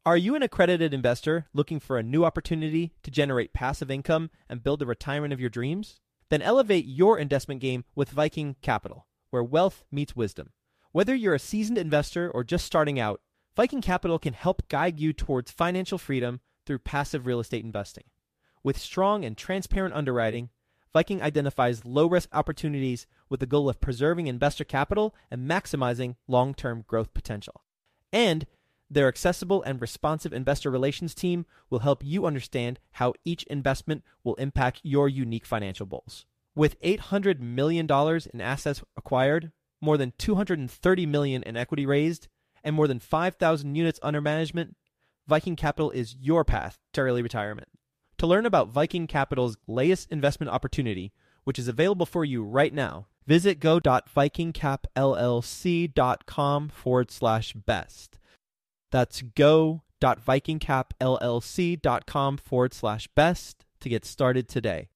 Are you an accredited investor looking for a new opportunity to generate passive income and build the retirement of your dreams? Then elevate your investment game with Viking Capital, where wealth meets wisdom. Whether you're a seasoned investor or just starting out, Viking Capital can help guide you towards financial freedom through passive real estate investing. With strong and transparent underwriting, Viking identifies low-risk opportunities with the goal of preserving investor capital and maximizing long-term growth potential. And their accessible and responsive investor relations team will help you understand how each investment will impact your unique financial goals. With $800 million in assets acquired, more than $230 million in equity raised, and more than 5,000 units under management, Viking Capital is your path to early retirement. To learn about Viking Capital's latest investment opportunity, which is available for you right now, visit go.vikingcapllc.com/best. That's go.vikingcapllc.com/best to get started today.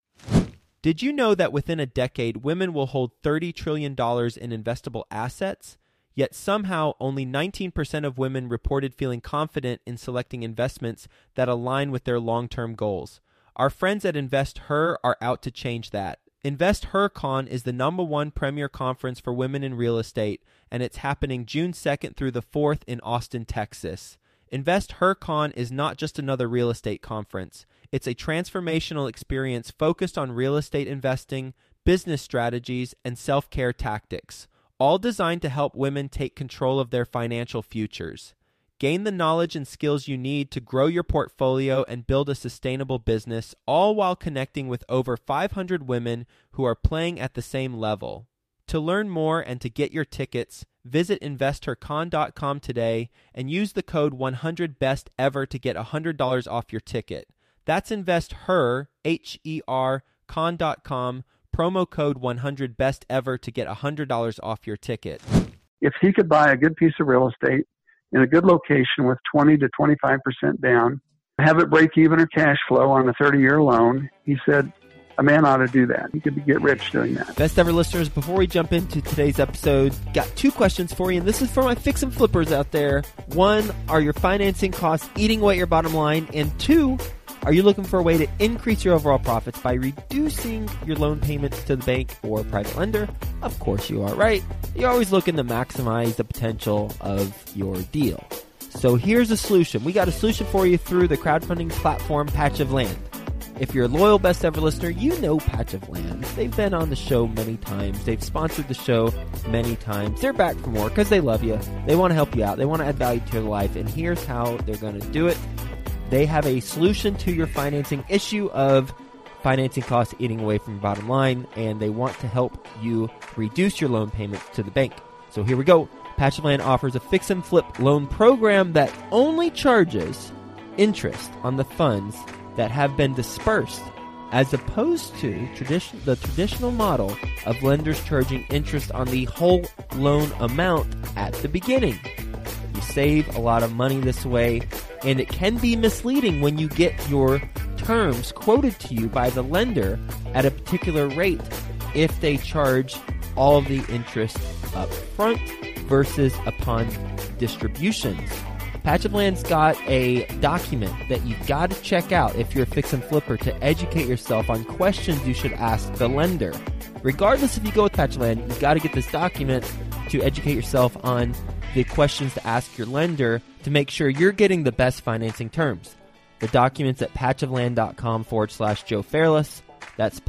Did you know that within a decade, women will hold $30 trillion in investable assets? Yet somehow only 19% of women reported feeling confident in selecting investments that align with their long-term goals. Our friends at InvestHer are out to change that. InvestHerCon is the #1 premier conference for women in real estate, and it's happening June 2nd through the 4th in Austin, Texas. InvestHerCon is not just another real estate conference. It's a transformational experience focused on real estate investing, business strategies, and self-care tactics, all designed to help women take control of their financial futures. Gain the knowledge and skills you need to grow your portfolio and build a sustainable business, all while connecting with over 500 women who are playing at the same level. To learn more and to get your tickets, visit InvestHerCon.com today and use the code 100BESTEVER to get $100 off your ticket. That's InvestHer, H-E-R, con.com, promo code 100BESTEVER to get $100 off your ticket. If he could buy a good piece of real estate in a good location with 20 to 25% down, have it break even or cash flow on a 30-year loan, he said a man ought to do that. He could get rich doing that. Best ever listeners, before we jump into today's episode, got 2 questions for you, and this is for my fix and flippers out there. 1, are your financing costs eating away at your bottom line? And 2, are you looking for a way to increase your overall profits by reducing your loan payments to the bank or private lender? Of course you are, right? You're always looking to maximize the potential of your deal. So here's a solution. We got a solution for you through the crowdfunding platform Patch of Land. If you're a loyal Best Ever listener, you know Patch of Land. They've been on the show many times. They've sponsored the show many times. They're back for more because they love you. They want to help you out. They want to add value to your life. And here's how they're going to do it. They have a solution to your financing issue of financing costs eating away from your bottom line, and they want to help you reduce your loan payments to the bank. So here we go. Patch of Land offers a fix and flip loan program that only charges interest on the funds that have been dispersed, as opposed to the traditional model of lenders charging interest on the whole loan amount at the beginning. You save a lot of money this way, and it can be misleading when you get your terms quoted to you by the lender at a particular rate if they charge all of the interest up front versus upon distributions. Patch of Land's got a document that you got to check out if you're a fix and flipper to educate yourself on questions you should ask the lender. Regardless if you go with Patch of Land, you got to get this document to educate yourself on the questions to ask your lender to make sure you're getting the best financing terms. The document's at patchofland.com/Joe Fairless. That's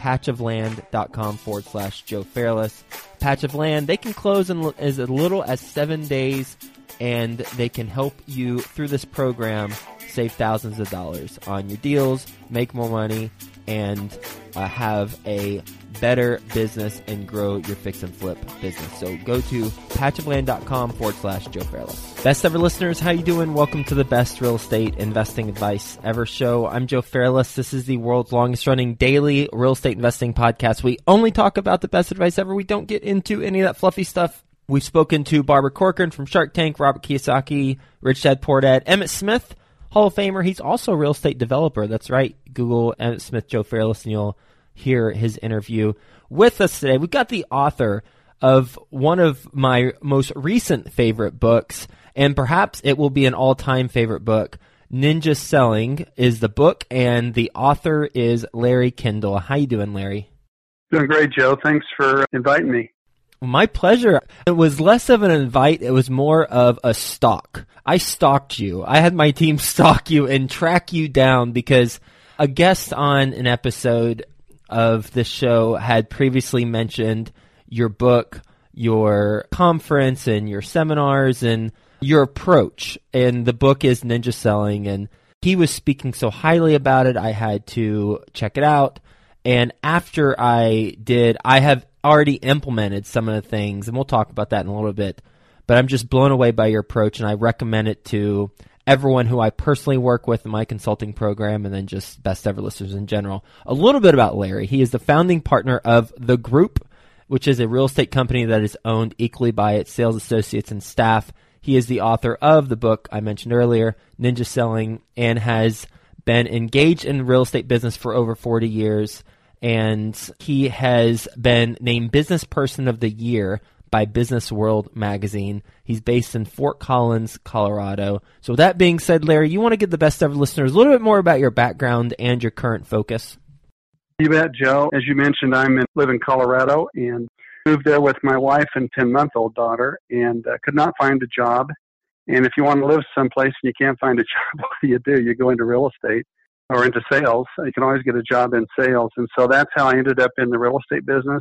patchofland.com/Joe Fairless. Patch of Land, they can close in as little as 7 days, and they can help you through this program save thousands of dollars on your deals, make more money, and have a better business and grow your fix and flip business. So go to patchofland.com/Joe Fairless. Best ever listeners, how you doing? Welcome to the best real estate investing advice ever show. I'm Joe Fairless. This is the world's longest running daily real estate investing podcast. We only talk about the best advice ever. We don't get into any of that fluffy stuff. We've spoken to Barbara Corcoran from Shark Tank, Robert Kiyosaki, Rich Dad Poor Dad, Emmett Smith, Hall of Famer. He's also a real estate developer. That's right. Google Emmett Smith, Joe Fairless, and you'll hear his interview. With us today, we've got the author of one of my most recent favorite books, and perhaps it will be an all-time favorite book. Ninja Selling is the book, and the author is Larry Kendall. How you doing, Larry? Doing great, Joe. Thanks for inviting me. My pleasure. It was less of an invite. It was more of a stalk. I stalked you. I had my team stalk you and track you down because a guest on an episode of this show had previously mentioned your book, your conference, and your seminars, and your approach. And the book is Ninja Selling, and he was speaking so highly about it, I had to check it out. And after I did, I have already implemented some of the things, and we'll talk about that in a little bit. But I'm just blown away by your approach, and I recommend it to everyone who I personally work with in my consulting program, and then just best ever listeners in general. A little bit about Larry. He is the founding partner of The Group, which is a real estate company that is owned equally by its sales associates and staff. He is the author of the book I mentioned earlier, Ninja Selling, and has been engaged in real estate business for over 40 years. And he has been named Business Person of the Year by Business World magazine. He's based in Fort Collins, Colorado. So with that being said, Larry, you want to give the best ever listeners a little bit more about your background and your current focus? You bet, Joe. As you mentioned, live in Colorado and moved there with my wife and 10-month-old daughter, and could not find a job. And if you want to live someplace and you can't find a job, what do? You go into real estate or into sales. You can always get a job in sales. And so that's how I ended up in the real estate business.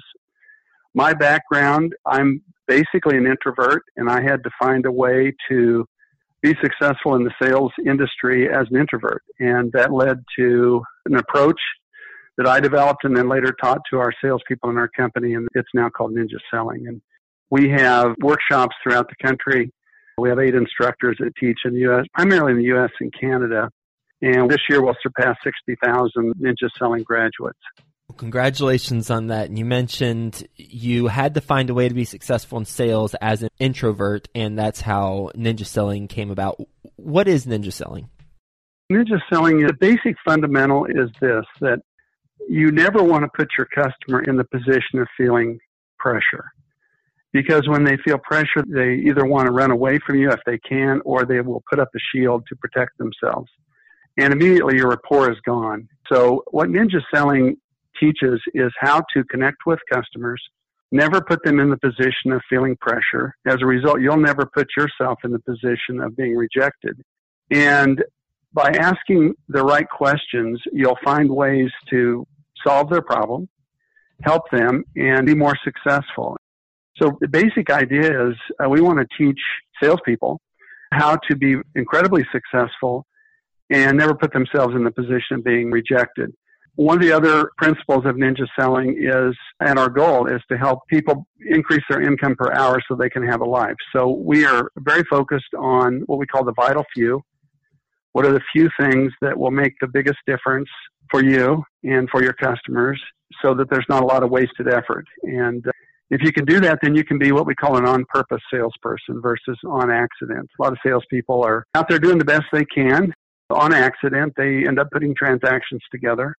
My background, I'm basically an introvert, and I had to find a way to be successful in the sales industry as an introvert. And that led to an approach that I developed and then later taught to our salespeople in our company, and it's now called Ninja Selling. And we have workshops throughout the country. We have 8 instructors that teach in the U.S., primarily in the U.S. and Canada. And this year we'll surpass 60,000 Ninja Selling graduates. Congratulations on that. And you mentioned you had to find a way to be successful in sales as an introvert, and that's how Ninja Selling came about. What is Ninja Selling? Ninja Selling, the basic fundamental is this, that you never want to put your customer in the position of feeling pressure. Because when they feel pressure, they either want to run away from you if they can, or they will put up a shield to protect themselves. And immediately your rapport is gone. So what Ninja Selling teaches is how to connect with customers, never put them in the position of feeling pressure. As a result, you'll never put yourself in the position of being rejected. And by asking the right questions, you'll find ways to solve their problem, help them, and be more successful. So the basic idea is we want to teach salespeople how to be incredibly successful and never put themselves in the position of being rejected. One of the other principles of Ninja Selling is, and our goal is to help people increase their income per hour so they can have a life. So we are very focused on what we call the vital few. What are the few things that will make the biggest difference for you and for your customers so that there's not a lot of wasted effort? And if you can do that, then you can be what we call an on-purpose salesperson versus on accident. A lot of salespeople are out there doing the best they can. On accident, they end up putting transactions together.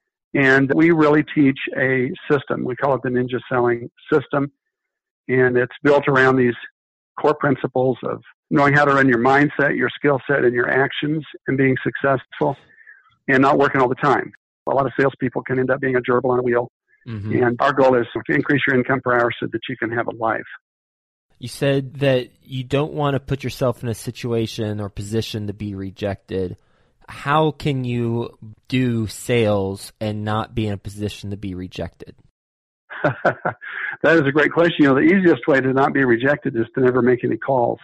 And we really teach a system. We call it the Ninja Selling system. And it's built around these core principles of knowing how to run your mindset, your skill set, and your actions, and being successful and not working all the time. A lot of salespeople can end up being a gerbil on a wheel. Mm-hmm. And our goal is to increase your income per hour so that you can have a life. You said that you don't want to put yourself in a situation or position to be rejected. How can you do sales and not be in a position to be rejected? That is a great question. You know, the easiest way to not be rejected is to never make any calls.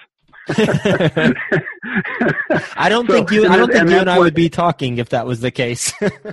I don't think you and I would be talking if that was the case.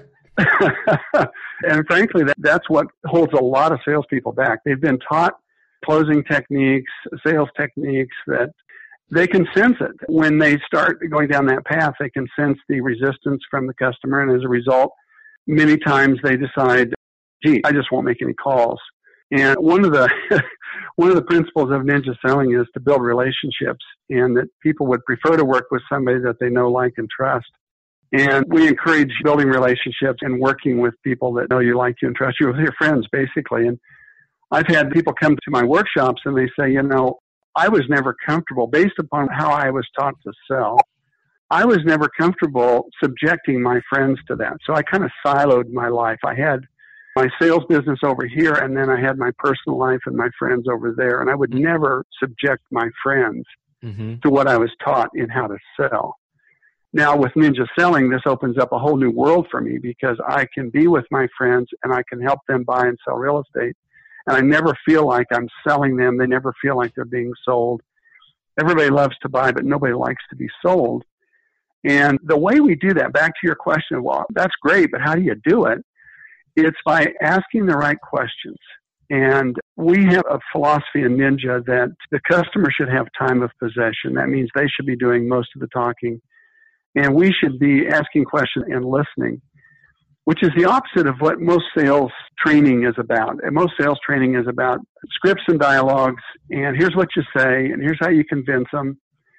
And frankly, that's what holds a lot of salespeople back. They've been taught closing techniques, sales techniques that they can sense it. When they start going down that path, they can sense the resistance from the customer. And as a result, many times they decide, gee, I just won't make any calls. And one of the principles of Ninja Selling is to build relationships, and that people would prefer to work with somebody that they know, like, and trust. And we encourage building relationships and working with people that know you, like you, and trust you, with your friends, basically. And I've had people come to my workshops and they say, you know, I was never comfortable, based upon how I was taught to sell, I was never comfortable subjecting my friends to that. So I kind of siloed my life. I had my sales business over here, and then I had my personal life and my friends over there. And I would never subject my friends to what I was taught in how to sell. Now, with Ninja Selling, this opens up a whole new world for me, because I can be with my friends and I can help them buy and sell real estate. And I never feel like I'm selling them. They never feel like they're being sold. Everybody loves to buy, but nobody likes to be sold. And the way we do that, back to your question, well, that's great, but how do you do it? It's by asking the right questions. And we have a philosophy in Ninja that the customer should have time of possession. That means they should be doing most of the talking. And we should be asking questions and listening, which is the opposite of what most sales training is about. And most sales training is about scripts and dialogues, and here's what you say, and here's how you convince them.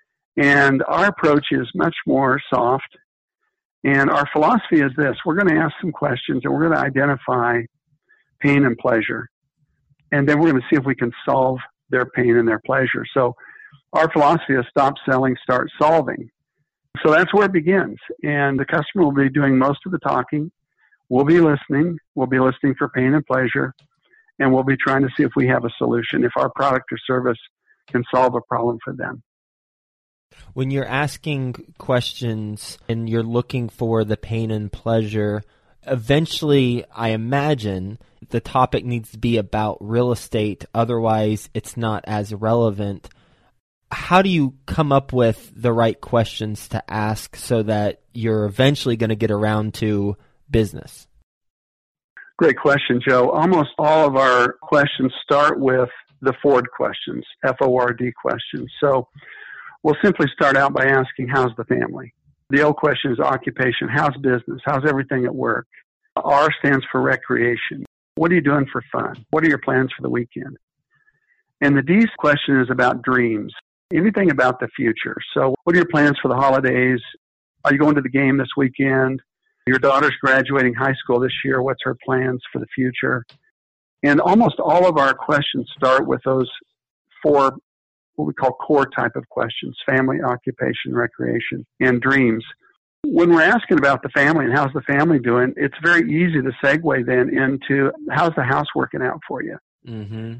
And our approach is much more soft. And our philosophy is this: we're going to ask some questions, and we're going to identify pain and pleasure. And then we're going to see if we can solve their pain and their pleasure. So our philosophy is stop selling, start solving. So that's where it begins. And the customer will be doing most of the talking. We'll be listening. We'll be listening for pain and pleasure. And we'll be trying to see if we have a solution, if our product or service can solve a problem for them. When you're asking questions and you're looking for the pain and pleasure, eventually, I imagine, the topic needs to be about real estate. Otherwise, it's not as relevant. How do you come up with the right questions to ask so that you're eventually going to get around to business? Great question, Joe. Almost all of our questions start with the Ford questions, F-O-R-D questions. So we'll simply start out by asking, how's the family? The O question is occupation. How's business? How's everything at work? R stands for recreation. What are you doing for fun? What are your plans for the weekend? And the D question is about dreams. Anything about the future. So what are your plans for the holidays? Are you going to the game this weekend? Your daughter's graduating high school this year. What's her plans for the future? And almost all of our questions start with those four, what we call core type of questions: family, occupation, recreation, and dreams. When we're asking about the family and how's the family doing, it's very easy to segue then into how's the house working out for you? Mm-hmm.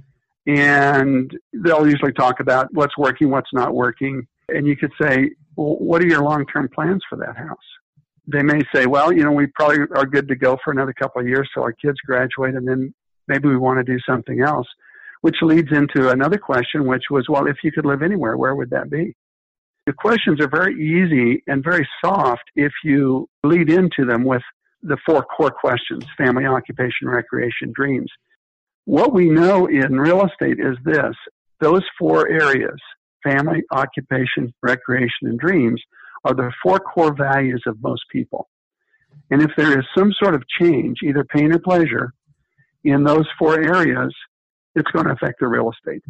And they'll usually talk about what's working, what's not working. And you could say, well, what are your long-term plans for that house? They may say, well, we probably are good to go for another couple of years till our kids graduate, and then maybe we want to do something else, which leads into another question, which was, well, if you could live anywhere, where would that be? The questions are very easy and very soft if you lead into them with the four core questions: family, occupation, recreation, dreams. What we know in real estate is this: those four areas, family, occupation, recreation, and dreams, are the four core values of most people. And if there is some sort of change, either pain or pleasure, in those four areas, it's going to affect the real estate.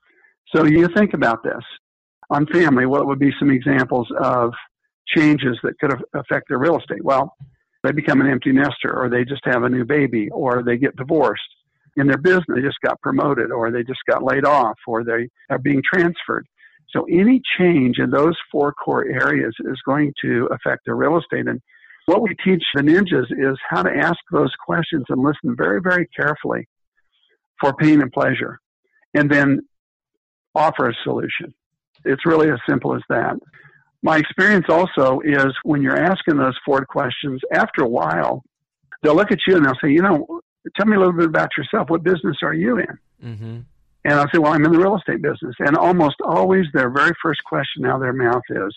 So you think about this. On family, what would be some examples of changes that could affect their real estate? Well, they become an empty nester, or they just have a new baby, or they get divorced. In their business, they just got promoted, or they just got laid off, or they are being transferred. So any change in those four core areas is going to affect their real estate. And what we teach the ninjas is how to ask those questions and listen very, very carefully for pain and pleasure, and then offer a solution. It's really as simple as that. My experience also is when you're asking those four questions, after a while, they'll look at you and they'll say, tell me a little bit about yourself. What business are you in? Mm-hmm. And I'll say, well, I'm in the real estate business. And almost always their very first question out of their mouth is,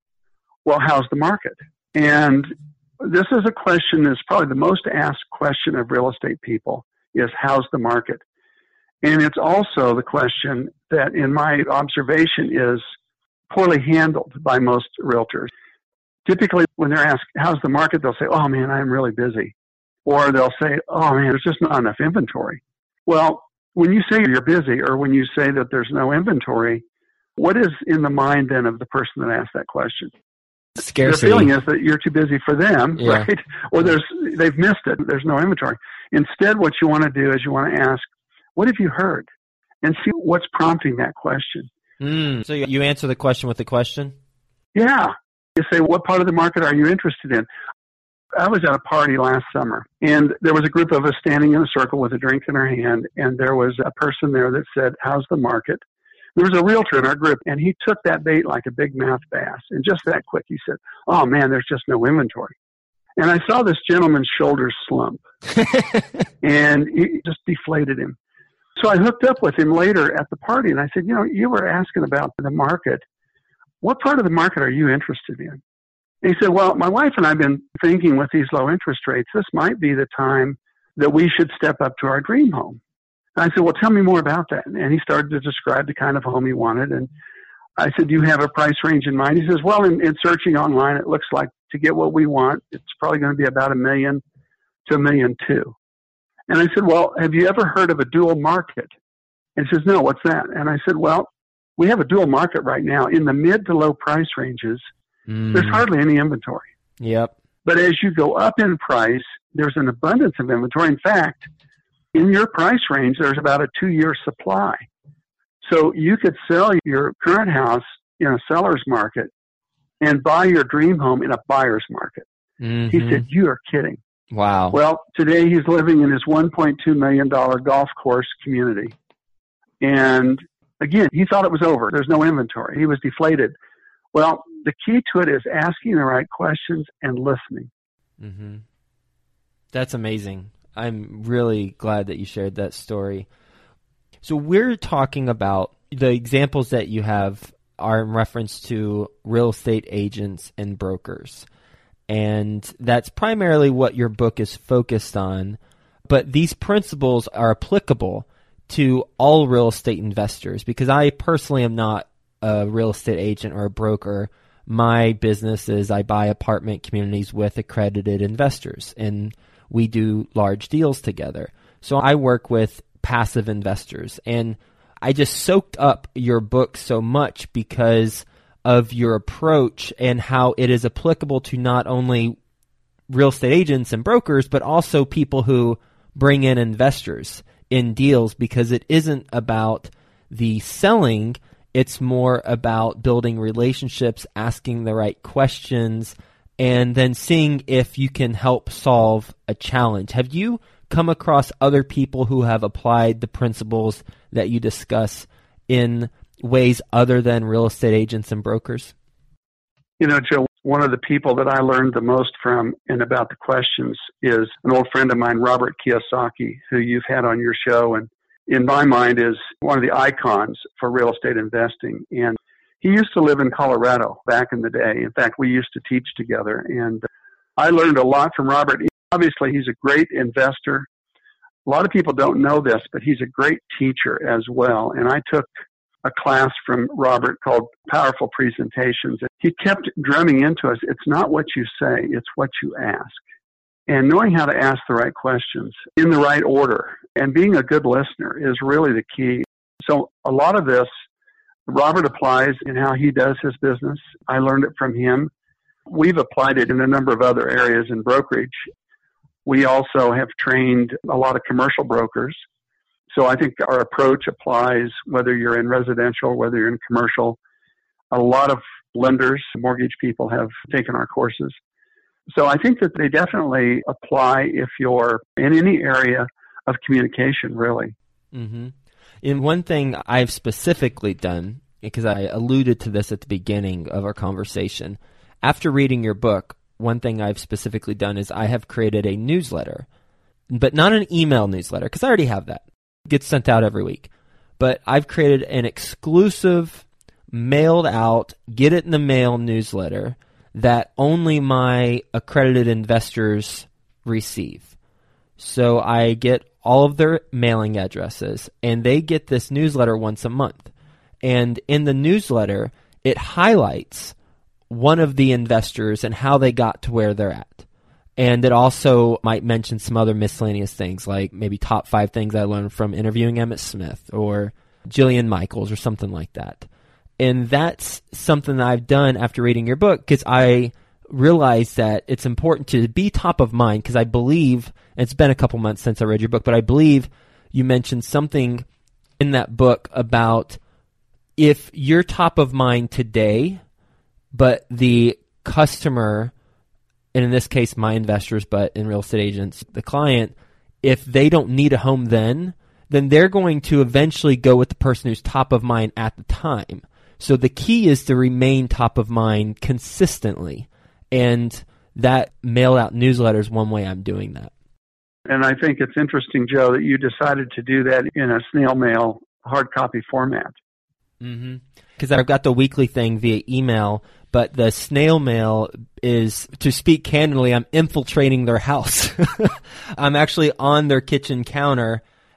well, how's the market? And this is a question that's probably the most asked question of real estate people is, how's the market? And it's also the question that, in my observation, is poorly handled by most realtors. Typically, when they're asked, how's the market, they'll say, oh, man, I'm really busy. Or they'll say, oh, man, there's just not enough inventory. Well, when you say you're busy, or when you say that there's no inventory, what is in the mind then of the person that asked that question? Scarcity. Their feeling is that you're too busy for them, yeah. Right? Or they've missed it. There's no inventory. Instead, what you want to do is you want to ask, what have you heard? And see what's prompting that question. So you answer the question with the question? Yeah. You say, what part of the market are you interested in? I was at a party last summer, and there was a group of us standing in a circle with a drink in our hand, and there was a person there that said, how's the market? There was a realtor in our group, and he took that bait like a big mouth bass. And just that quick, he said, oh, man, there's just no inventory. And I saw this gentleman's shoulders slump, and it just deflated him. So I hooked up with him later at the party, and I said, you were asking about the market. What part of the market are you interested in? And he said, well, my wife and I have been thinking with these low interest rates, this might be the time that we should step up to our dream home. And I said, well, tell me more about that. And he started to describe the kind of home he wanted. And I said, do you have a price range in mind? He says, well, in searching online, it looks like to get what we want, it's probably going to be about $1 million to $1.2 million. And I said, well, have you ever heard of a dual market? And he says, no, what's that? And I said, well, we have a dual market right now in the mid to low price ranges. There's hardly any inventory. Yep. But as you go up in price, there's an abundance of inventory. In fact, in your price range, there's about a 2-year supply. So you could sell your current house in a seller's market and buy your dream home in a buyer's market. He said, you are kidding. Wow. Well, today he's living in his $1.2 million golf course community. And again, he thought it was over. There's no inventory. He was deflated. Well, the key to it is asking the right questions and listening. Mm-hmm. That's amazing. I'm really glad that you shared that story. So we're talking about the examples that you have are in reference to real estate agents and brokers. And that's primarily what your book is focused on. But these principles are applicable to all real estate investors, because I personally am not a real estate agent or a broker. My business is I buy apartment communities with accredited investors, and we do large deals together. So I work with passive investors, and I just soaked up your book so much because of your approach and how it is applicable to not only real estate agents and brokers, but also people who bring in investors in deals, because it isn't about the selling. It's more about building relationships, asking the right questions, and then seeing if you can help solve a challenge. Have you come across other people who have applied the principles that you discuss in ways other than real estate agents and brokers? Joe, one of the people that I learned the most from and about the questions is an old friend of mine, Robert Kiyosaki, who you've had on your show, and in my mind is one of the icons for real estate investing. And he used to live in Colorado back in the day. In fact, we used to teach together, and I learned a lot from Robert. Obviously, he's a great investor. A lot of people don't know this, but he's a great teacher as well. And I took a class from Robert called Powerful Presentations. He kept drumming into us, it's not what you say, it's what you ask. And knowing how to ask the right questions in the right order and being a good listener is really the key. So a lot of this, Robert applies in how he does his business. I learned it from him. We've applied it in a number of other areas in brokerage. We also have trained a lot of commercial brokers. So I think our approach applies whether you're in residential, whether you're in commercial. A lot of lenders, mortgage people have taken our courses. So I think that they definitely apply if you're in any area of communication, really. Mm-hmm. And one thing I've specifically done, because I alluded to this at the beginning of our conversation, after reading your book, one thing I've specifically done is I have created a newsletter, but not an email newsletter, because I already have that. It gets sent out every week. But I've created an exclusive, mailed out, get it in the mail newsletter that only my accredited investors receive. So I get all of their mailing addresses, and they get this newsletter once a month. And in the newsletter, it highlights one of the investors and how they got to where they're at. And it also might mention some other miscellaneous things, like maybe top 5 things I learned from interviewing Emmett Smith or Jillian Michaels or something like that. And that's something that I've done after reading your book, because I realized that it's important to be top of mind, because I believe, and it's been a couple months since I read your book, but I believe you mentioned something in that book about if you're top of mind today, but the customer, and in this case my investors, but in real estate agents, the client, if they don't need a home then they're going to eventually go with the person who's top of mind at the time. So the key is to remain top of mind consistently. And that mail out newsletter is one way I'm doing that. And I think it's interesting, Joe, that you decided to do that in a snail mail hard copy format. Because I've got the weekly thing via email, but the snail mail is, to speak candidly, I'm infiltrating their house. I'm actually on their kitchen counter,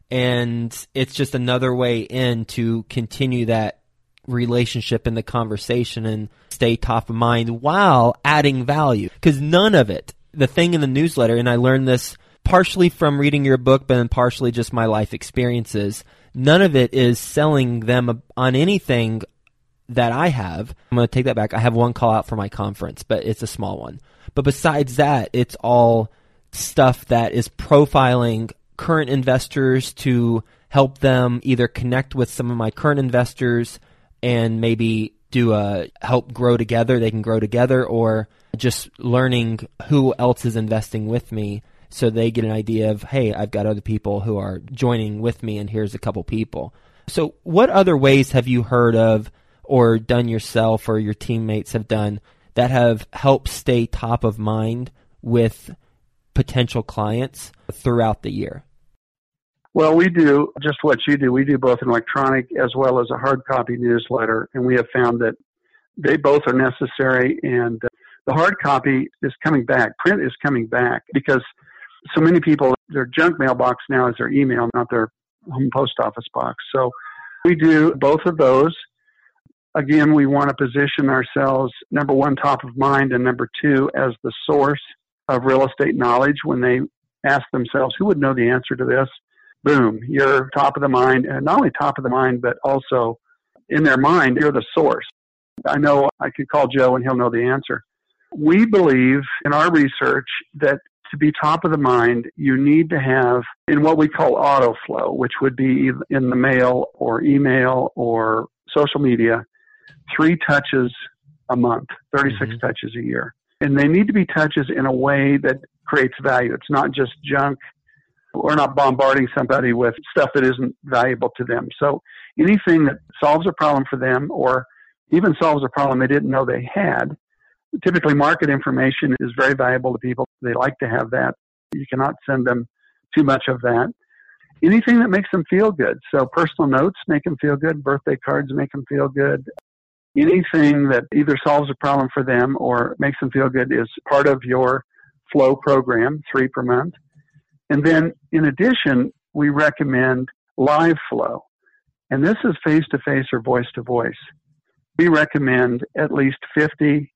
and it's just another way in to continue that relationship in the conversation and stay top of mind while adding value. Because none of it, the thing in the newsletter, and I learned this partially from reading your book, but then partially just my life experiences, none of it is selling them on anything that I have. I'm going to take that back. I have one call out for my conference, but it's a small one. But besides that, it's all stuff that is profiling current investors to help them either connect with some of my current investors and maybe do a help grow together. They can grow together, or just learning who else is investing with me so they get an idea of, hey, I've got other people who are joining with me, and here's a couple people. So what other ways have you heard of or done yourself or your teammates have done that have helped stay top of mind with potential clients throughout the year? Well, we do just what you do. We do both an electronic as well as a hard copy newsletter, and we have found that they both are necessary, and the hard copy is coming back. Print is coming back because so many people, their junk mailbox now is their email, not their home post office box. So we do both of those. Again, we want to position ourselves, number one, top of mind, and number two, as the source of real estate knowledge. When they ask themselves, who would know the answer to this? Boom, you're top of the mind, and not only top of the mind, but also in their mind, you're the source. I know I could call Joe and he'll know the answer. We believe in our research that to be top of the mind, you need to have, in what we call auto flow, which would be in the mail or email or social media, 3 touches a month, 36 touches a year. And they need to be touches in a way that creates value. It's not just junk. We're not bombarding somebody with stuff that isn't valuable to them. So anything that solves a problem for them or even solves a problem they didn't know they had. Typically, market information is very valuable to people. They like to have that. You cannot send them too much of that. Anything that makes them feel good. So personal notes make them feel good. Birthday cards make them feel good. Anything that either solves a problem for them or makes them feel good is part of your flow program, 3 per month. And then in addition, we recommend live flow. And this is face-to-face or voice-to-voice. We recommend at least 50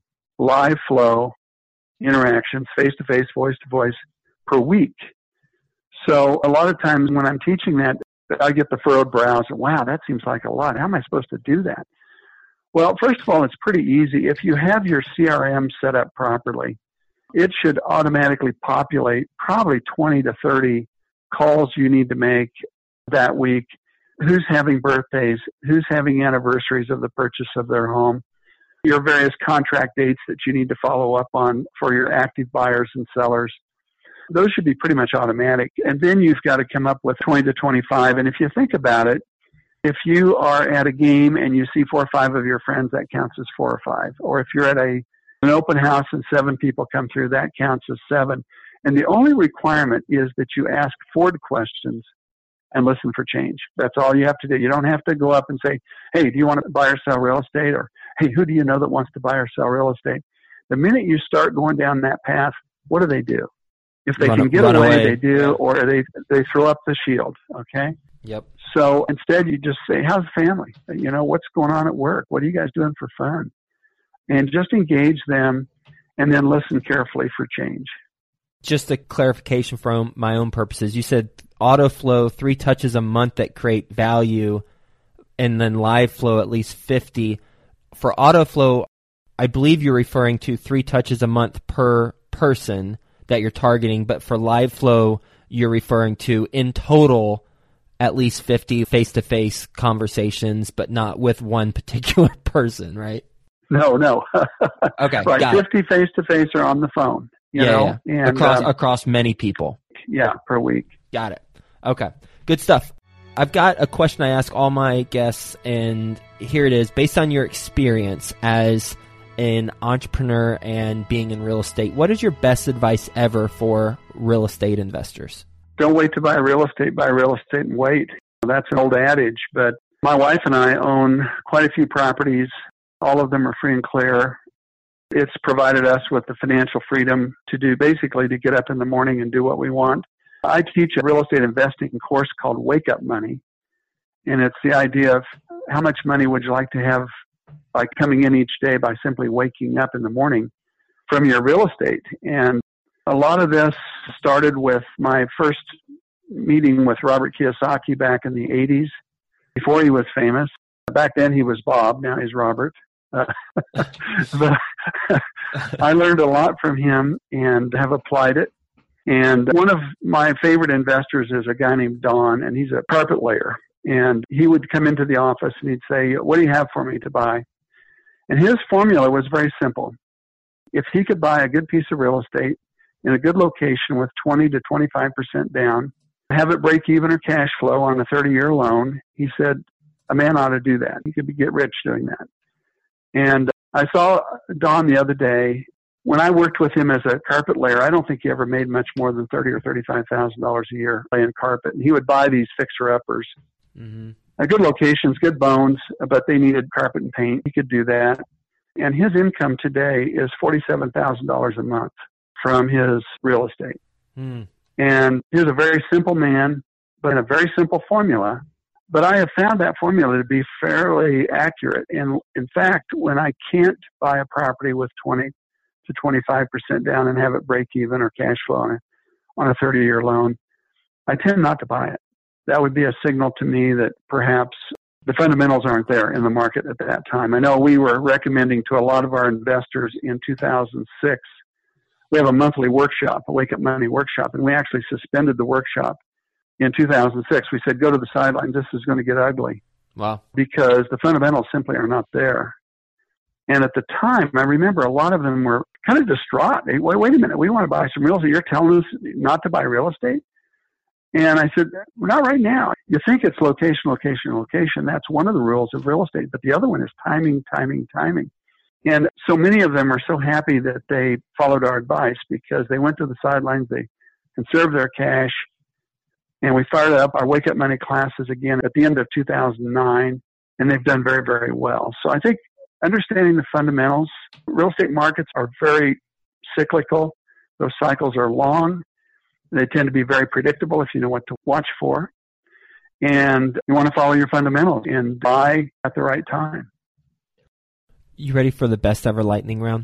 live flow interactions, face-to-face, voice-to-voice, per week. So a lot of times when I'm teaching that, I get the furrowed brows. Wow, that seems like a lot. How am I supposed to do that? Well, first of all, it's pretty easy. If you have your CRM set up properly, it should automatically populate probably 20 to 30 calls you need to make that week. Who's having birthdays? Who's having anniversaries of the purchase of their home? Your various contract dates that you need to follow up on for your active buyers and sellers. Those should be pretty much automatic. And then you've got to come up with 20 to 25. And if you think about it, if you are at a game and you see 4 or 5 of your friends, that counts as 4 or 5. Or if you're at an open house and 7 people come through, that counts as 7. And the only requirement is that you ask forward questions and listen for change. That's all you have to do. You don't have to go up and say, hey, do you want to buy or sell real estate? Or, hey, who do you know that wants to buy or sell real estate? The minute you start going down that path, what do? If they can get away, they do, or they throw up the shield, okay? Yep. So instead, you just say, how's the family? You know, what's going on at work? What are you guys doing for fun? And just engage them and then listen carefully for change. Just a clarification from my own purposes. You said auto flow, 3 touches a month that create value, and then live flow at least 50. For auto flow, I believe you're referring to 3 touches a month per person that you're targeting, but for live flow, you're referring to in total at least 50 face-to-face conversations, but not with one particular person, right? No. Okay, right. got 50 face-to-face or on the phone. You know? Yeah. And, across many people. Yeah, per week. Got it. Okay, good stuff. I've got a question I ask all my guests, and here it is. Based on your experience as an entrepreneur and being in real estate, what is your best advice ever for real estate investors? Don't wait to buy real estate and wait. That's an old adage, but my wife and I own quite a few properties. All of them are free and clear. It's provided us with the financial freedom to get up in the morning and do what we want. I teach a real estate investing course called Wake Up Money, and it's the idea of how much money would you like to have by coming in each day by simply waking up in the morning from your real estate. And a lot of this started with my first meeting with Robert Kiyosaki back in the 80s, before he was famous. Back then he was Bob, now he's Robert. But I learned a lot from him and have applied it. And one of my favorite investors is a guy named Don, and he's a carpet layer. And he would come into the office and he'd say, "What do you have for me to buy?" And his formula was very simple. If he could buy a good piece of real estate in a good location with 20 to 25% down, have it break even or cash flow on a 30-year loan, he said, a man ought to do that. He could get rich doing that. And I saw Don the other day. When I worked with him as a carpet layer, I don't think he ever made much more than $30,000 or $35,000 a year laying carpet. And he would buy these fixer-uppers. Mm-hmm. Good locations, good bones, but they needed carpet and paint. He could do that. And his income today is $47,000 a month from his real estate. Mm. And he's a very simple man, but a very simple formula. But I have found that formula to be fairly accurate. And in fact, when I can't buy a property with 20 to 25% down and have it break even or cash flow on a 30-year loan, I tend not to buy it. That would be a signal to me that perhaps the fundamentals aren't there in the market at that time. I know we were recommending to a lot of our investors in 2006, we have a monthly workshop, a Wake Up Money workshop, and we actually suspended the workshop in 2006. We said, go to the sidelines. This is going to get ugly. Wow. Because the fundamentals simply are not there. And at the time, I remember a lot of them were kind of distraught. Hey, wait a minute. We want to buy some real estate. You're telling us not to buy real estate? And I said, not right now. You think it's location. That's one of the rules of real estate. But the other one is timing. And so many of them are so happy that they followed our advice because they went to the sidelines. They conserved their cash. And we fired up our Wake Up Money classes again at the end of 2009. And they've done very, very well. So I think understanding the fundamentals, real estate markets are very cyclical. Those cycles are long. They tend to be very predictable if you know what to watch for. And you want to follow your fundamentals and buy at the right time. You ready for the best ever lightning round?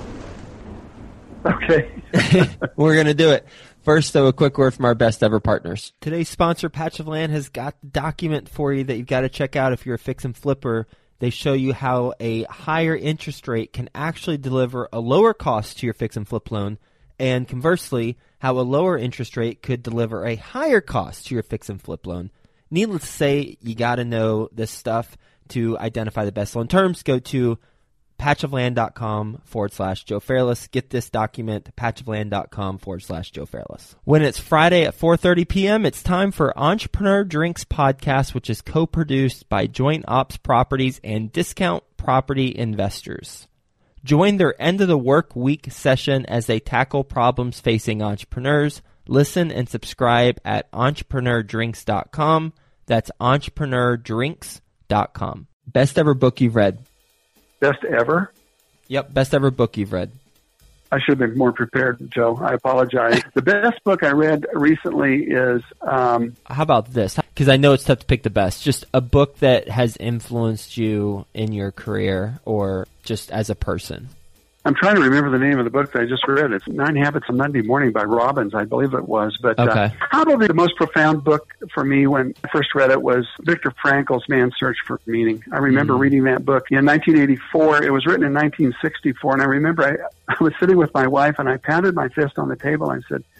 Okay. We're going to do it. First, though, a quick word from our best ever partners. Today's sponsor, Patch of Land, has got the document for you that you've got to check out if you're a fix and flipper. They show you how a higher interest rate can actually deliver a lower cost to your fix and flip loan, and conversely, how a lower interest rate could deliver a higher cost to your fix and flip loan. Needless to say, you got to know this stuff to identify the best loan terms. Go to patchofland.com/Joe Fairless. Get this document, patchofland.com/Joe Fairless. When it's Friday at 4:30 p.m., it's time for Entrepreneur Drinks Podcast, which is co-produced by Joint Ops Properties and Discount Property Investors. Join their end of the work week session as they tackle problems facing entrepreneurs. Listen and subscribe at entrepreneurdrinks.com. That's entrepreneurdrinks.com. Best ever book you've read? Best ever? Yep, best ever book you've read. I should have been more prepared, Joe. I apologize. The best book I read recently is... How about this? Because I know it's tough to pick the best. Just a book that has influenced you in your career or just as a person. I'm trying to remember the name of the book that I just read. It's 9 Habits of Monday Morning by Robbins, I believe it was. But okay. Probably the most profound book for me when I first read it was Viktor Frankl's Man's Search for Meaning. I remember reading that book in 1984. It was written in 1964, and I remember I was sitting with my wife, and I pounded my fist on the table, and I said,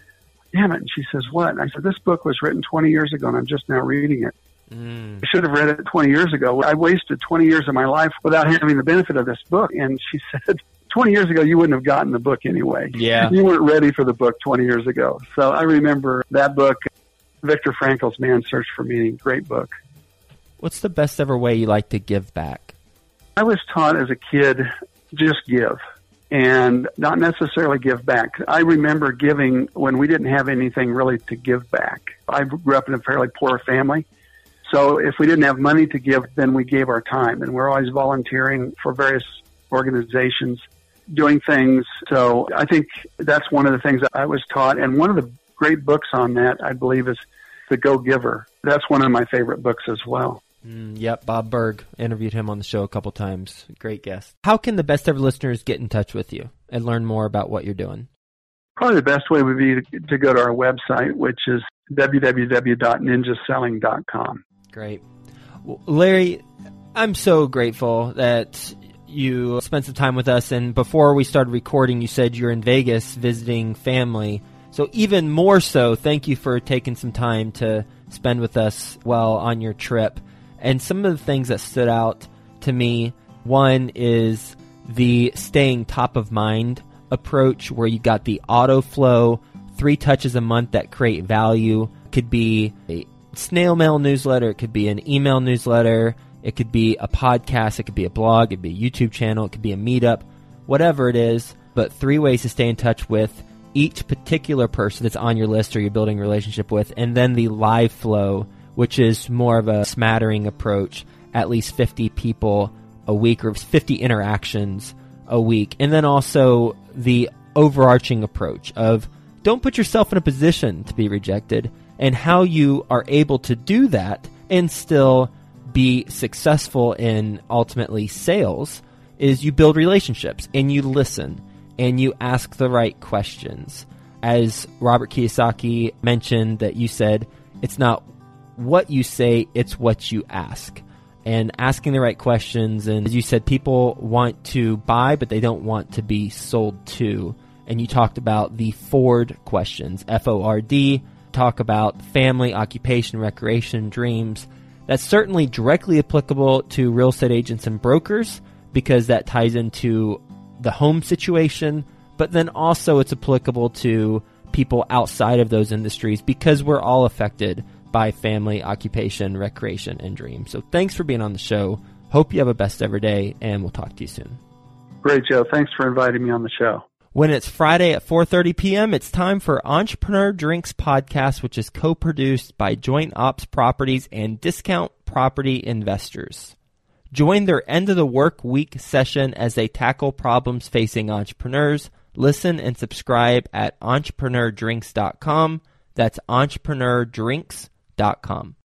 damn it. And she says, what? And I said, this book was written 20 years ago, and I'm just now reading it. I should have read it 20 years ago. I wasted 20 years of my life without having the benefit of this book. And she said, 20 years ago, you wouldn't have gotten the book anyway. Yeah. You weren't ready for the book 20 years ago. So I remember that book, Viktor Frankl's Man's Search for Meaning. Great book. What's the best ever way you like to give back? I was taught as a kid, just give and not necessarily give back. I remember giving when we didn't have anything really to give back. I grew up in a fairly poor family. So if we didn't have money to give, then we gave our time. And we're always volunteering for various organizations, doing things. So I think that's one of the things that I was taught. And one of the great books on that, I believe, is The Go-Giver. That's one of my favorite books as well. Yep, Bob Berg. Interviewed him on the show a couple times. Great guest. How can the Best Ever listeners get in touch with you and learn more about what you're doing? Probably the best way would be to go to our website, which is www.ninjaselling.com. Great. Well, Larry, I'm so grateful that you spent some time with us. And before we started recording, you said you're in Vegas visiting family. So even more so, thank you for taking some time to spend with us while on your trip. And some of the things that stood out to me, one is the staying top of mind approach, where you got the auto flow, 3 touches a month that create value. Could be a snail mail newsletter, it could be an email newsletter, it could be a podcast, it could be a blog, it could be a YouTube channel, it could be a meetup, whatever it is. But 3 ways to stay in touch with each particular person that's on your list or you're building a relationship with. And then the live flow, which is more of a smattering approach, at least 50 people a week or 50 interactions a week. And then also the overarching approach of don't put yourself in a position to be rejected, and how you are able to do that and still be successful in ultimately sales is you build relationships and you listen and you ask the right questions. As Robert Kiyosaki mentioned, that you said, it's not what you say, it's what you ask. And asking the right questions. And as you said, people want to buy, but they don't want to be sold to. And you talked about the Ford questions, F-O-R-D, talk about family, occupation, recreation, dreams. That's certainly directly applicable to real estate agents and brokers because that ties into the home situation, but then also it's applicable to people outside of those industries because we're all affected by family, occupation, recreation, and dreams. So thanks for being on the show. Hope you have a best ever day, and we'll talk to you soon. Great, Joe. Thanks for inviting me on the show. When it's Friday at 4:30 p.m., it's time for Entrepreneur Drinks Podcast, which is co-produced by Joint Ops Properties and Discount Property Investors. Join their end of the work week session as they tackle problems facing entrepreneurs. Listen and subscribe at entrepreneurdrinks.com. That's entrepreneurdrinks.com.